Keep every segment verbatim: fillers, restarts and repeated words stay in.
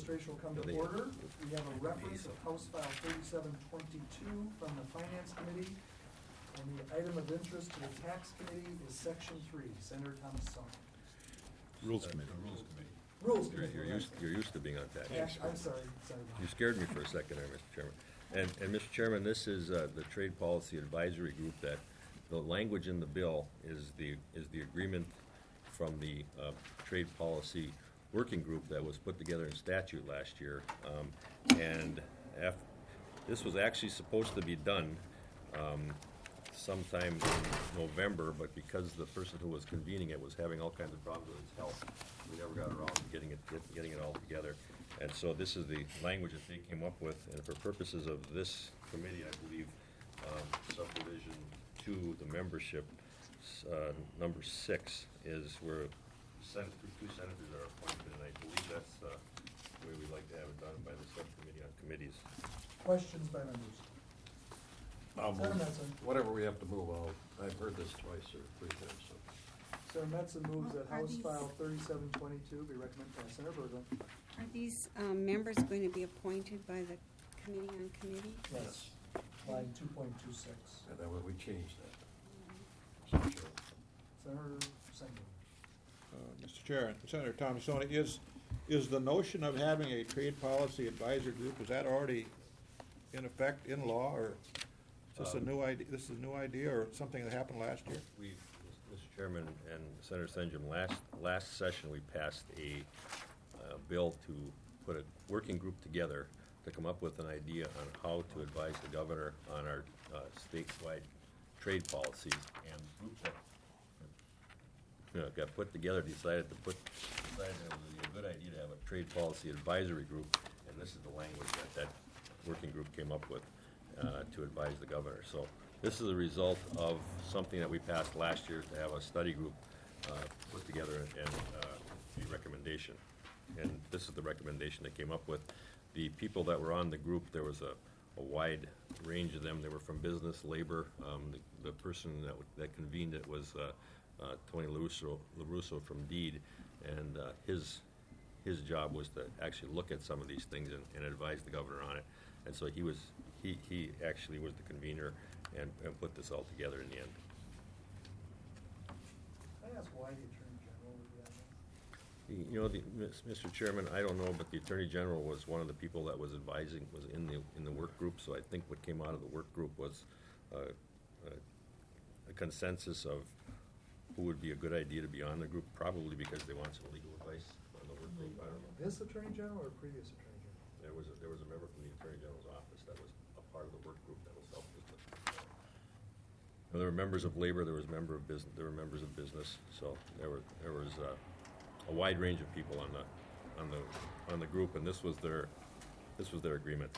administration will come to They- order. We have a reference of House File thirty-seven twenty-two from the Finance Committee. And the item of interest to the Tax Committee is Section three. Senator Thomasoni. Rules Uh, Committee. Rules Committee. Rules You're, Committee. you're used, you're used to being on tax. Yeah, I'm sorry, sorry. You scared me for a second there, Mister Chairman. And, and Mister Chairman, this is uh, the Trade Policy Advisory Group. That the language in the bill is the is the agreement from the uh, Trade Policy Working Group that was put together in statute last year. Um, and af- this was actually supposed to be done um, sometime in November, but because the person who was convening it was having all kinds of problems with his health, we never got around to getting it get, getting it all together. And so this is the language that they came up with, and for purposes of this committee, I believe um, subdivision two, the membership, uh, number six is where sen- two senators are appointed, and I believe that's uh, the way we'd like to have it done by the subcommittee on committees. Questions by members? I'll Senator move. Metzen. Whatever we have to move, I'll, I've heard this twice or three times, so. Senator Metzen moves that Are House these- File thirty-seven twenty-two be recommended by Senator Berglund. Are these um, members going to be appointed by the Committee on Committee? Yes. Line two point two six. And then we changed that. So, sure. Senator Sengel. Uh, Mister Chair, Senator Thomasoni, is, is the notion of having a trade policy advisory group, is that already in effect in law, or is this a Um, new idea, this is a new idea, or something that happened last year? We, Mister Chairman and Senator Senjum, last, last session, we passed a uh, bill to put a working group together to come up with an idea on how to advise the governor on our uh, statewide trade policies. And the group that you know, got put together decided to put, decided that it would be a good idea to have a trade policy advisory group, and this is the language that that working group came up with uh, to advise the governor. So this is a result of something that we passed last year to have a study group uh, put together and uh, a recommendation. And this is the recommendation they came up with. The people that were on the group, there was a, a wide range of them. They were from business, labor. Um, the, the person that, w- that convened it was uh, uh, Tony LaRusso, LaRusso from Deed, and uh, his his job was to actually look at some of these things and, and advise the governor on it. And so he was he, he actually was the convener and, and put this all together in the end. Can I ask why the Attorney General would be on this? You know, the, Mister Chairman, I don't know, but the Attorney General was one of the people that was advising, was in the, in the work group, so I think what came out of the work group was uh, a, a consensus of who would be a good idea to be on the group, probably because they want some legal advice on the work group, I don't know. This Attorney General or previous Attorney General? There was, a- there was a member from the Attorney General's office that was a part of the work group that was helping with it. And there were members of labor, there was member of business, there were members of business, so there were, there was uh, a wide range of people on the, on the, on the group, and this was their, this was their agreement.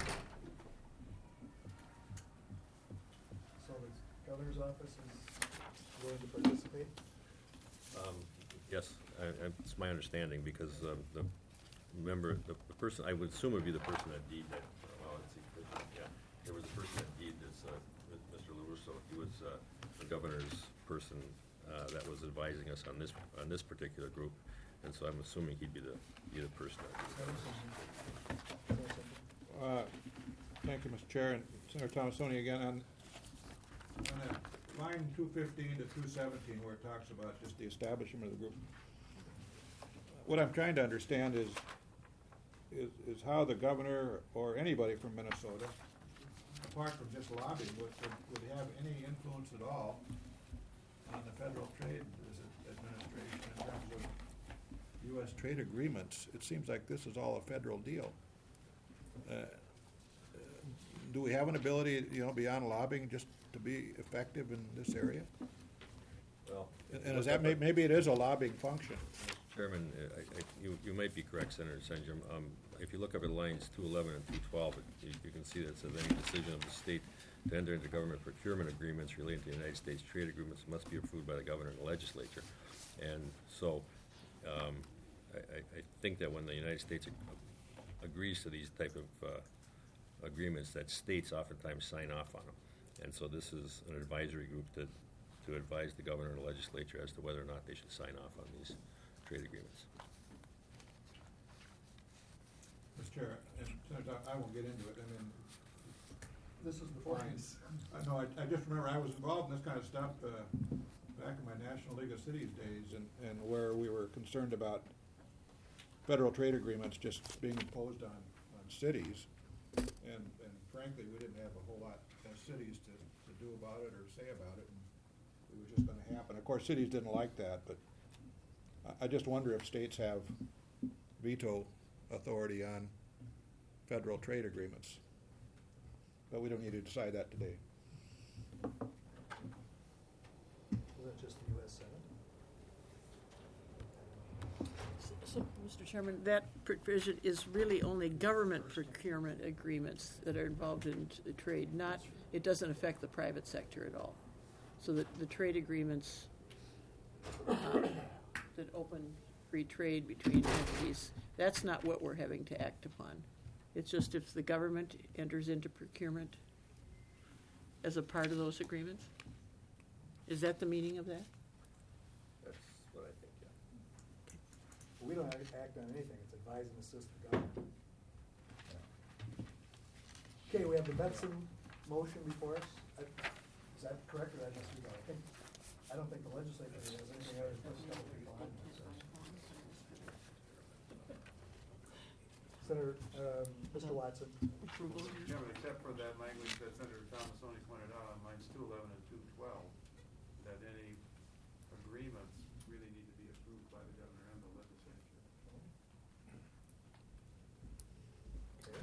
So the governor's office is willing to participate? Um, Yes, I, I, it's my understanding, because um, the member, the, the person, I would assume would be the person at deed that, oh, let's see, yeah, there was a person at deed, that's uh, Mister LaRusso. He was uh, the governor's person uh, that was advising us on this, on this particular group, and so I'm assuming he'd be the, be the person that would. Senator Sengel. Senator Sengel. Uh, Thank you, Mister Chair, and Senator Thomasoni again, on, on that line two fifteen to two seventeen, where it talks about just the establishment of the group. What I'm trying to understand is, is, is how the governor or anybody from Minnesota, apart from just lobbying, would, would, would have any influence at all on the Federal Trade Administration in terms of U S trade agreements. It seems like this is all a federal deal. Uh, Do we have an ability, you know, beyond lobbying, just to be effective in this area? Well, And- And is that, may- maybe it is a lobbying function? Mister Chairman, I, I, you, you might be correct, Senator Senjum. Um, if you look up at lines two eleven and two twelve, you, you can see that it says any decision of the state to enter into government procurement agreements relating to the United States trade agreements must be approved by the governor and the legislature. And so, um, I, I, I think that when the United States ag- agrees to these type of, uh, agreements, that states oftentimes sign off on them. And so this is an advisory group to, to advise the governor and the legislature as to whether or not they should sign off on these trade agreements. Mister Chair, and Senator, I won't get into it, I mean, This is the fines. I know, I, I just remember I was involved in this kind of stuff, uh, back in my National League of Cities days, and, and where we were concerned about federal trade agreements just being imposed on, on cities. And, and frankly, we didn't have a whole lot as cities to, to do about it or say about it, and it was just gonna happen. Of course, cities didn't like that, but I, I just wonder if states have veto authority on federal trade agreements. But we don't need to decide that today. Was that just the U S Senate? So, Mister Chairman, that provision is really only government procurement agreements that are involved in t- trade, not, it doesn't affect the private sector at all. So that the trade agreements uh, that open free trade between entities, that's not what we're having to act upon. It's just if the government enters into procurement as a part of those agreements? Is that the meaning of that? That's what I think, yeah. We don't act act on anything, it's advise and assist the government. Okay, we have the Betson motion before us. I- Is that correct, or did I just read that? I think, I don't think the legislature has anything other than just a couple people on this. Senator, um, Mister Watson. Approval? Mister Chairman, except for that language that Senator Thomasoni pointed out on lines two eleven and two twelve, that any agreements really need to be approved by the governor and the legislature. Okay.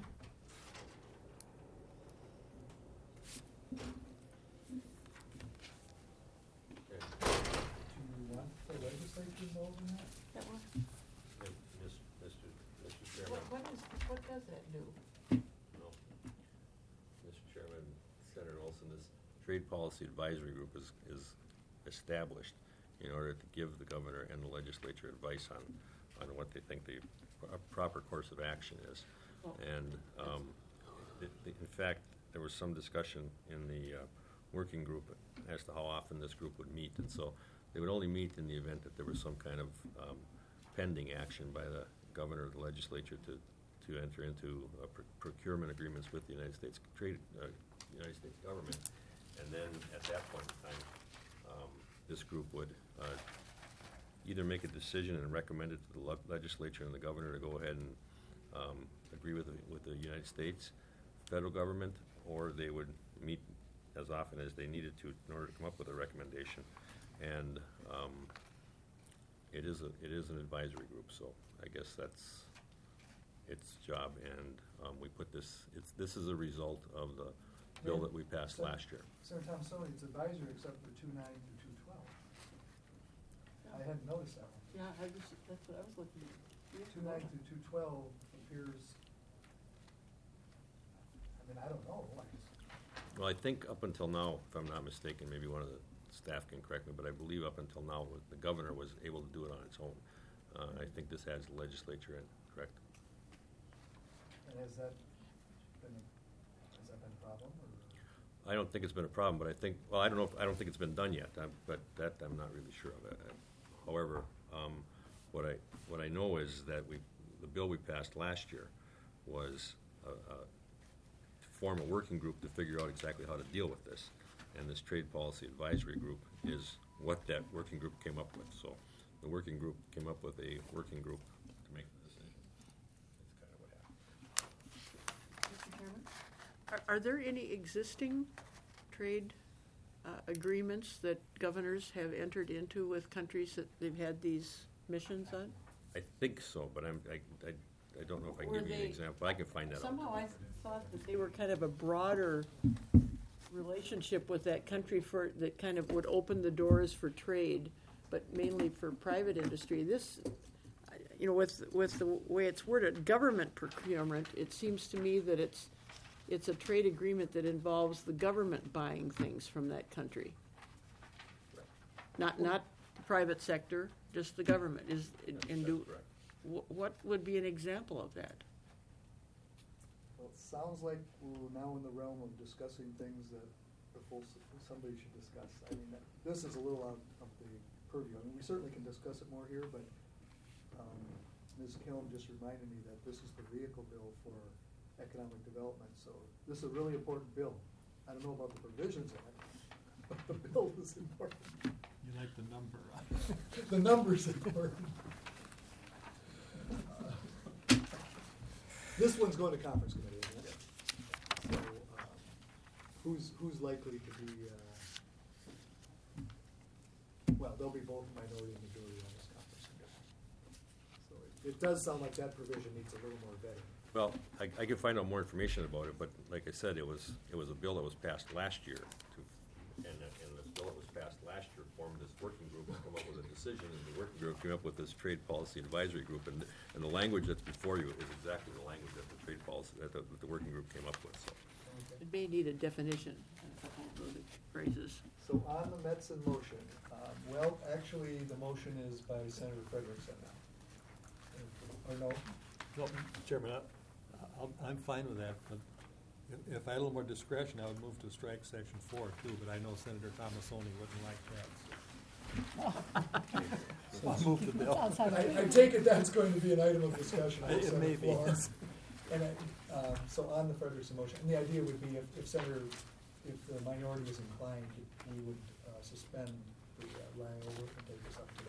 Okay. Do you want the legislature involved in that? That one? Hey, Miss- Mister Mister What, Chairman. what is, what does that do? No. Mister Chairman, Senator Olson, this Trade Policy Advisory Group is, is established in order to give the governor and the legislature advice on, on what they think the pro- proper course of action is. Oh. And, um, it- it- in fact, there was some discussion in the, uh, working group as to how often this group would meet. And so they would only meet in the event that there was some kind of, um, pending action by the governor or the legislature to, to enter into uh, pr- procurement agreements with the United States trade, uh, United States government. And then at that point in time, um, this group would uh, either make a decision and recommend it to the le- legislature and the governor to go ahead and um, agree with the, with the United States federal government, or they would meet as often as they needed to in order to come up with a recommendation. And um, it is a, it is an advisory group, so I guess that's its job. And um, we put this, it's, this is a result of the bill that we passed Sen- last year. Senator Thomasoni, it's advisory except for two nine through two twelve. I hadn't noticed that one. Yeah, I was, that's what I was looking at. Two nine through two twelve appears, I mean, I don't know. I just- Well, I think up until now, if I'm not mistaken, maybe one of the staff can correct me, but I believe up until now, the governor was able to do it on its own. Uh, I think this has the legislature in, correct? And has that been, a- has that been a problem, or? I don't think it's been a problem, but I think, well, I don't know, if I don't think it's been done yet, I'm- but that I'm not really sure of. Uh, However, um, what I, what I know is that we, the bill we passed last year was uh, uh, to form a working group to figure out exactly how to deal with this. And this Trade Policy Advisory Group is what that working group came up with. So the working group came up with a working group to make the decision. That's kind of what happened. Mister Chairman? Are, are there any existing trade uh, agreements that governors have entered into with countries that they've had these missions on? I think so, but I'm, I, I, I don't know if I can Were give you an they- example. I can find that out. Somehow I thought that they were kind of a broader relationship with that country for, that kind of would open the doors for trade, but mainly for private industry. This, I- you know, with, with the way it's worded, government procurement, it seems to me that it's, it's a trade agreement that involves the government buying things from that country. Not, not the private sector, just the government is, and do, That's correct. wh- what would be an example of that? Well, it sounds like we're now in the realm of discussing things that the full, somebody should discuss. I mean, that- this is a little out of the purview. I mean, we certainly can discuss it more here, but, um, Miz Kilm just reminded me that this is the vehicle bill for economic development, so this is a really important bill. I don't know about the provisions in it, but the bill is important. You like the number, The number's important. Uh, This one's going to conference committee, isn't it? So, uh, who's, who's likely to be, uh, well, there'll be both minority and majority on this conference committee. So it, it does sound like that provision needs a little more vetting. Well, I, I can find out more information about it, but like I said, it was, it was a bill that was passed last year to, and, uh, and this bill that was passed last year formed this working group and come up with a decision, and the working group came up with this trade policy advisory group, and, and the language that's before you is exactly the language that the trade policy, that the, that the working group came up with, so. It may need a definition, a couple of those phrases. So on the Metzen motion, um, well, actually, the motion is by Senator Frederickson now. Or no? Well, Chairman, I- I'll- I'm fine with that, but if- if I had a little more discretion, I would move to strike section four too, but I know Senator Thomasoni wouldn't like that. So I'll move the bill. I, I take it that's going to be an item of discussion on the It Senate may be, floor. yes. And I, um, so on the Frederickson motion, and the idea would be if, if Senator, if the minority is inclined, he- we would uh, suspend the uh, laying over and take this up today.